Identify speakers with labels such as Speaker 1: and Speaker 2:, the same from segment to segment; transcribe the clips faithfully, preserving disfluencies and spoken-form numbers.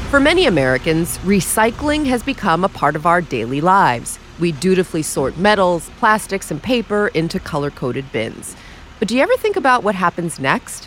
Speaker 1: For many Americans, recycling has become a part of our daily lives. We dutifully sort metals, plastics, and paper into color-coded bins. But do you ever think about what happens next?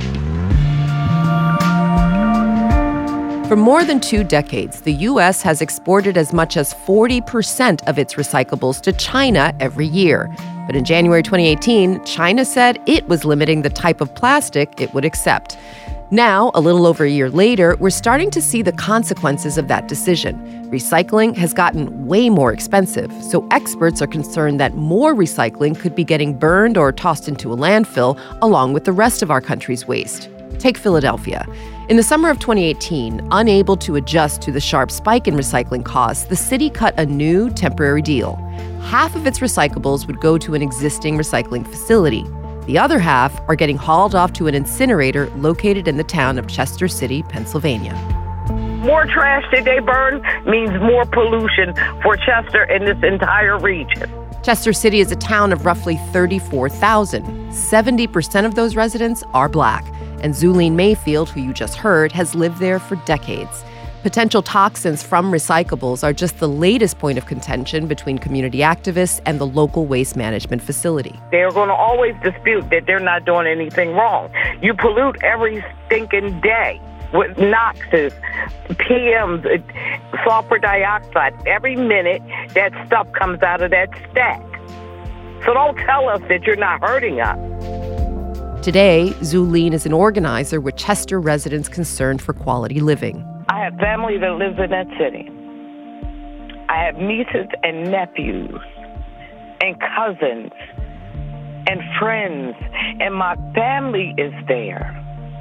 Speaker 1: For more than two decades, the U S has exported as much as forty percent of its recyclables to China every year. But in January twenty eighteen, China said it was limiting the type of plastic it would accept. Now, a little over a year later, we're starting to see the consequences of that decision. Recycling has gotten way more expensive, so experts are concerned that more recycling could be getting burned or tossed into a landfill along with the rest of our country's waste. Take Philadelphia. In the summer of twenty eighteen, unable to adjust to the sharp spike in recycling costs, the city cut a new temporary deal. Half of its recyclables would go to an existing recycling facility. The other half are getting hauled off to an incinerator located in the town of Chester City, Pennsylvania.
Speaker 2: More trash that they burn means more pollution for Chester and this entire region.
Speaker 1: Chester City is a town of roughly thirty-four thousand. seventy percent of those residents are Black. And Zuline Mayfield, who you just heard, has lived there for decades. Potential toxins from recyclables are just the latest point of contention between community activists and the local waste management facility.
Speaker 2: They're going to always dispute that they're not doing anything wrong. You pollute every stinking day with noxes, P Ms, sulfur dioxide. Every minute, that stuff comes out of that stack. So don't tell us that you're not hurting us.
Speaker 1: Today, Zuline is an organizer with Chester residents concerned for quality living.
Speaker 2: I have family that lives in that city. I have nieces and nephews and cousins and friends, and my family is there.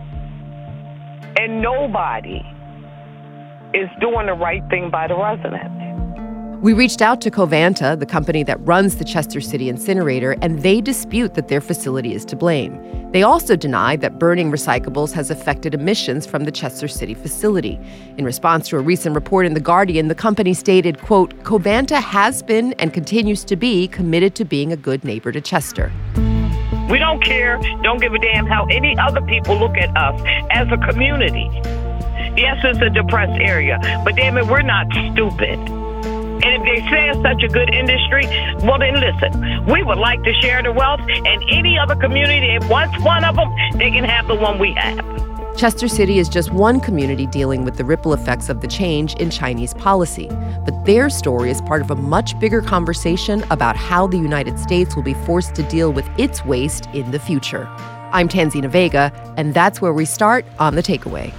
Speaker 2: And nobody is doing the right thing by the residents.
Speaker 1: We reached out to Covanta, the company that runs the Chester City incinerator, and they dispute that their facility is to blame. They also deny that burning recyclables has affected emissions from the Chester City facility. In response to a recent report in The Guardian, the company stated, quote, Covanta has been and continues to be committed to being a good neighbor to Chester.
Speaker 2: We don't care, don't give a damn how any other people look at us as a community. Yes, it's a depressed area, but damn it, we're not stupid. And if they say it's such a good industry, well then listen, we would like to share the wealth, and any other community that wants one of them, they can have the one we have.
Speaker 1: Chester City is just one community dealing with the ripple effects of the change in Chinese policy. But their story is part of a much bigger conversation about how the United States will be forced to deal with its waste in the future. I'm Tanzina Vega, and that's where we start on The Takeaway.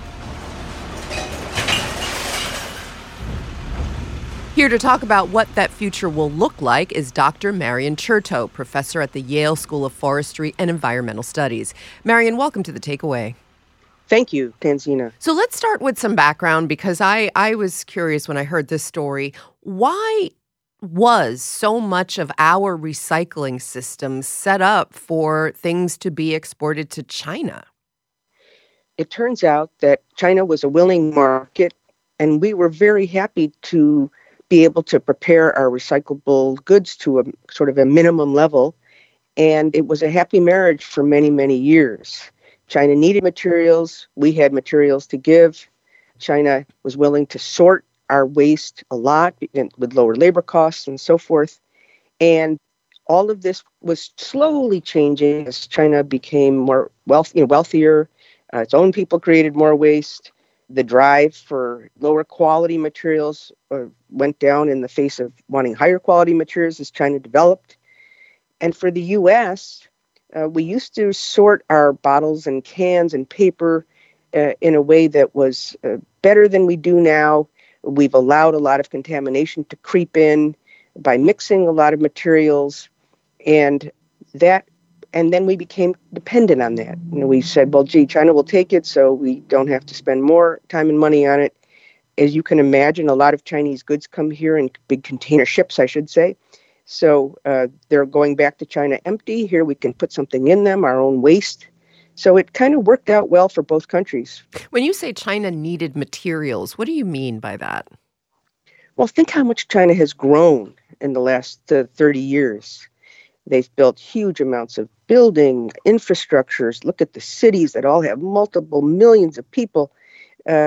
Speaker 1: Here to talk about what that future will look like is Doctor Marion Chertoh, professor at the Yale School of Forestry and Environmental Studies. Marion, welcome to The Takeaway.
Speaker 3: Thank you, Tanzina.
Speaker 1: So let's start with some background, because I, I was curious when I heard this story. Why was so much of our recycling system set up for things to be exported to China?
Speaker 3: It turns out that China was a willing market, and we were very happy to be able to prepare our recyclable goods to a sort of a minimum level. And it was a happy marriage for many, many years. China needed materials. We had materials to give. China was willing to sort our waste a lot with lower labor costs and so forth. And all of this was slowly changing as China became more wealth, you know, wealthier. Uh, its own people created more waste. The drive for lower quality materials uh, went down in the face of wanting higher quality materials as China developed. And for the U S, uh, we used to sort our bottles and cans and paper uh, in a way that was uh, better than we do now. We've allowed a lot of contamination to creep in by mixing a lot of materials, and that And then we became dependent on that. You know, we said, well, gee, China will take it, so we don't have to spend more time and money on it. As you can imagine, a lot of Chinese goods come here in big container ships, I should say. So uh, they're going back to China empty. Here we can put something in them, our own waste. So it kind of worked out well for both countries.
Speaker 1: When you say China needed materials, what do you mean by that?
Speaker 3: Well, think how much China has grown in the last uh, thirty years. They've built huge amounts of building, infrastructures. Look at the cities that all have multiple millions of people. Uh,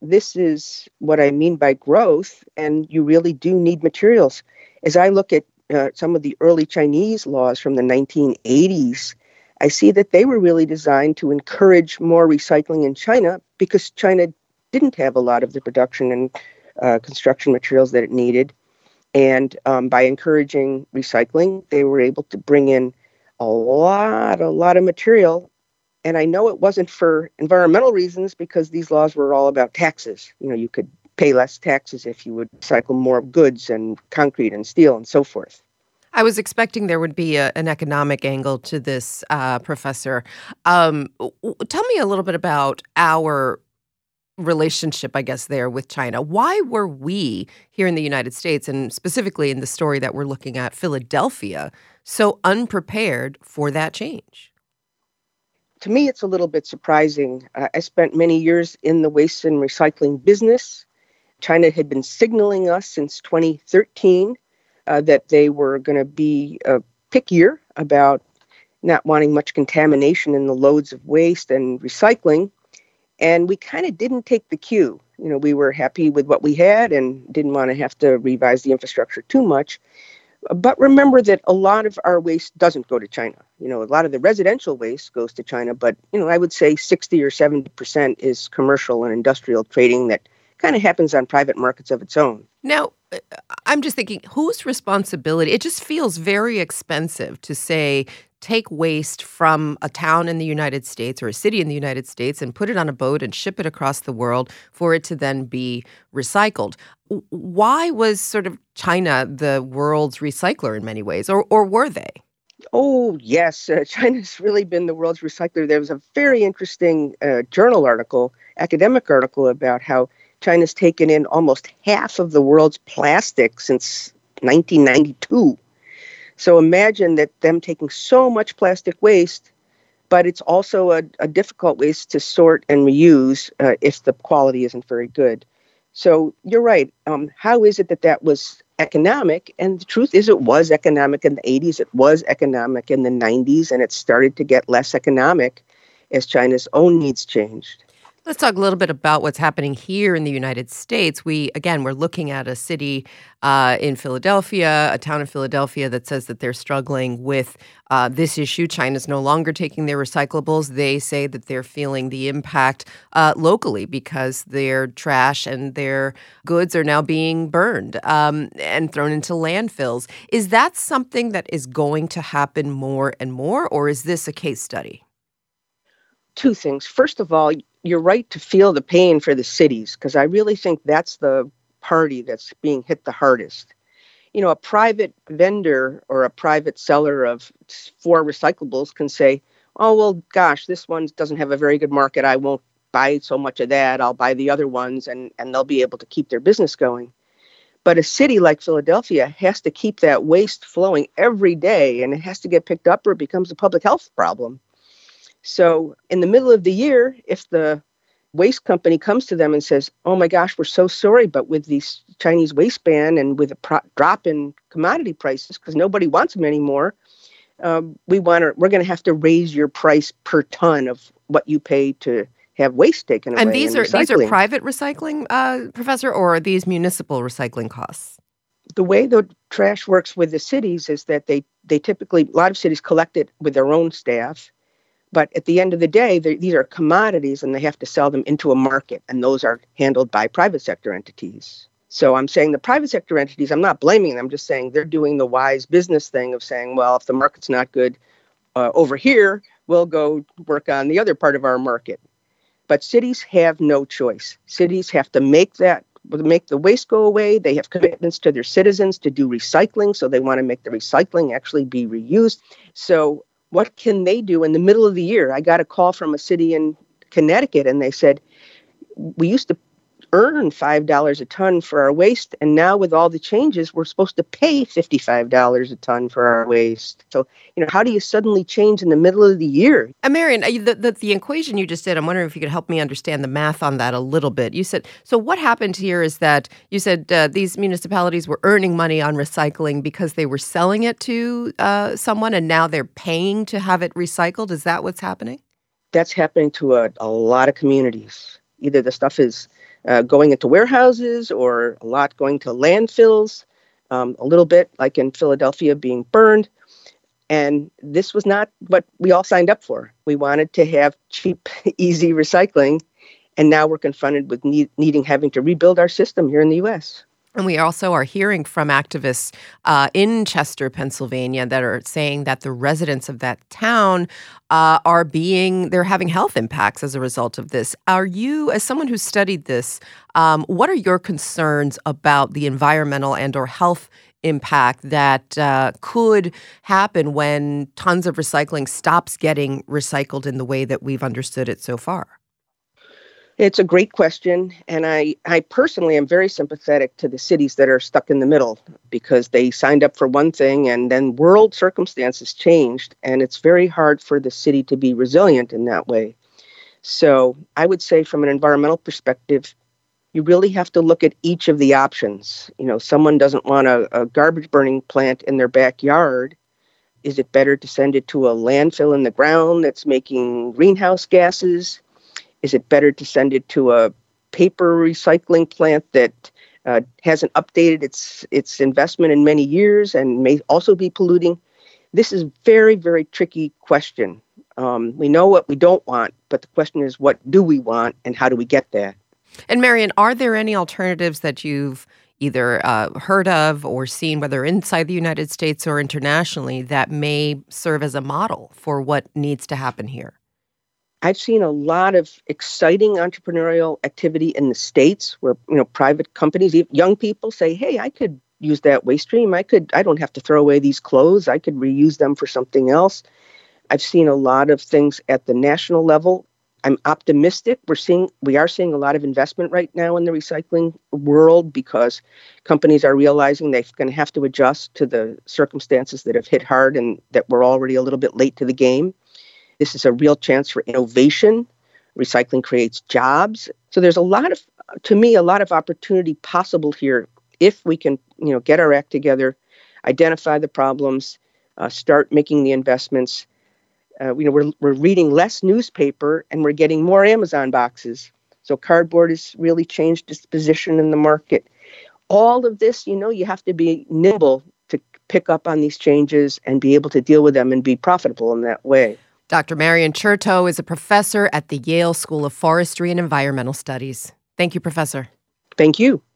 Speaker 3: this is what I mean by growth, and you really do need materials. As I look at uh, some of the early Chinese laws from the nineteen eighties, I see that they were really designed to encourage more recycling in China because China didn't have a lot of the production and uh, construction materials that it needed. And um, by encouraging recycling, they were able to bring in a lot, a lot of material. And I know it wasn't for environmental reasons because these laws were all about taxes. You know, you could pay less taxes if you would recycle more goods and concrete and steel and so forth.
Speaker 1: I was expecting there would be a, an economic angle to this, uh, Professor. Um, w- tell me a little bit about our relationship, I guess, there with China. Why were we here in the United States, and specifically in the story that we're looking at, Philadelphia, so unprepared for that change?
Speaker 3: To me, it's a little bit surprising. Uh, I spent many years in the waste and recycling business. China had been signaling us since twenty thirteen uh, that they were going to be uh, pickier about not wanting much contamination in the loads of waste and recycling. And we kind of didn't take the cue. You know, we were happy with what we had and didn't want to have to revise the infrastructure too much. But remember that a lot of our waste doesn't go to China. You know, a lot of the residential waste goes to China, but, you know, I would say sixty or seventy percent is commercial and industrial trading that kind of happens on private markets of its own.
Speaker 1: Now, I'm just thinking, whose responsibility? It just feels very expensive to say, take waste from a town in the United States or a city in the United States and put it on a boat and ship it across the world for it to then be recycled. Why was sort of China the world's recycler in many ways, or or were they?
Speaker 3: Oh, yes. Uh, China's really been the world's recycler. There was a very interesting uh, journal article, academic article, about how China's taken in almost half of the world's plastic since nineteen ninety-two. So imagine that them taking so much plastic waste, but it's also a, a difficult waste to sort and reuse uh, if the quality isn't very good. So you're right. Um, how is it that that was economic? And the truth is it was economic in the eighties. It was economic in the nineties, and it started to get less economic as China's own needs changed.
Speaker 1: Let's talk a little bit about what's happening here in the United States. We, again, we're looking at a city uh, in Philadelphia, a town in Philadelphia that says that they're struggling with uh, this issue. China's no longer taking their recyclables. They say that they're feeling the impact uh, locally because their trash and their goods are now being burned um, and thrown into landfills. Is that something that is going to happen more and more, or is this a case study?
Speaker 3: Two things. First of all, you're right to feel the pain for the cities, because I really think that's the party that's being hit the hardest. You know, a private vendor or a private seller of four recyclables can say, oh, well, gosh, this one doesn't have a very good market. I won't buy so much of that. I'll buy the other ones, and, and they'll be able to keep their business going. But a city like Philadelphia has to keep that waste flowing every day, and it has to get picked up or it becomes a public health problem. So in the middle of the year, if the waste company comes to them and says, oh my gosh, we're so sorry, but with these Chinese waste ban and with a pro- drop in commodity prices, because nobody wants them anymore, um, we want to, we're going to have to raise your price per ton of what you pay to have waste taken away.
Speaker 1: And these are
Speaker 3: recycling.
Speaker 1: these are private recycling, uh, Professor, or are these municipal recycling costs?
Speaker 3: The way the trash works with the cities is that they, they typically, a lot of cities collect it with their own staff. But at the end of the day, these are commodities and they have to sell them into a market. And those are handled by private sector entities. So I'm saying the private sector entities, I'm not blaming them. I'm just saying they're doing the wise business thing of saying, well, if the market's not good uh, over here, we'll go work on the other part of our market. But cities have no choice. Cities have to make that, make the waste go away. They have commitments to their citizens to do recycling. So they want to make the recycling actually be reused. So what can they do in the middle of the year? I got a call from a city in Connecticut, and they said, we used to earn five dollars a ton for our waste, and now with all the changes, we're supposed to pay fifty-five dollars a ton for our waste. So, you know, how do you suddenly change in the middle of the year?
Speaker 1: And Marion, the, the, the equation you just did, I'm wondering if you could help me understand the math on that a little bit. You said, so what happened here is that you said uh, these municipalities were earning money on recycling because they were selling it to uh, someone, and now they're paying to have it recycled. Is that what's happening?
Speaker 3: That's happening to a, a lot of communities. Either the stuff is uh, going into warehouses or a lot going to landfills, um, a little bit like in Philadelphia being burned. And this was not what we all signed up for. We wanted to have cheap, easy recycling. And now we're confronted with need, needing, having to rebuild our system here in the U S.
Speaker 1: And we also are hearing from activists uh, in Chester, Pennsylvania, that are saying that the residents of that town uh, are being, they're having health impacts as a result of this. Are you, as someone who studied this, um, what are your concerns about the environmental and or health impact that uh, could happen when tons of recycling stops getting recycled in the way that we've understood it so far?
Speaker 3: It's a great question, and I, I personally am very sympathetic to the cities that are stuck in the middle because they signed up for one thing and then world circumstances changed, and it's very hard for the city to be resilient in that way. So I would say from an environmental perspective, you really have to look at each of the options. You know, someone doesn't want a, a garbage burning plant in their backyard. Is it better to send it to a landfill in the ground that's making greenhouse gases? Is it better to send it to a paper recycling plant that uh, hasn't updated its its investment in many years and may also be polluting? This is a very, very tricky question. Um, we know what we don't want, but the question is, what do we want and how do we get that?
Speaker 1: And Marian, are there any alternatives that you've either uh, heard of or seen, whether inside the United States or internationally, that may serve as a model for what needs to happen here?
Speaker 3: I've seen a lot of exciting entrepreneurial activity in the States where, you know, private companies, young people say, hey, I could use that waste stream. I could, I don't have to throw away these clothes. I could reuse them for something else. I've seen a lot of things at the national level. I'm optimistic. We're seeing, we are seeing a lot of investment right now in the recycling world because companies are realizing they're going to have to adjust to the circumstances that have hit hard and that we're already a little bit late to the game. This is a real chance for innovation. Recycling creates jobs. So there's a lot of, to me, a lot of opportunity possible here if we can, you know, get our act together, identify the problems, uh, start making the investments. Uh, you know, we're we're reading less newspaper and we're getting more Amazon boxes. So cardboard has really changed its position in the market. All of this, you know, you have to be nimble to pick up on these changes and be able to deal with them and be profitable in that way.
Speaker 1: Doctor Marian Chertow is a professor at the Yale School of Forestry and Environmental Studies. Thank you, Professor.
Speaker 3: Thank you.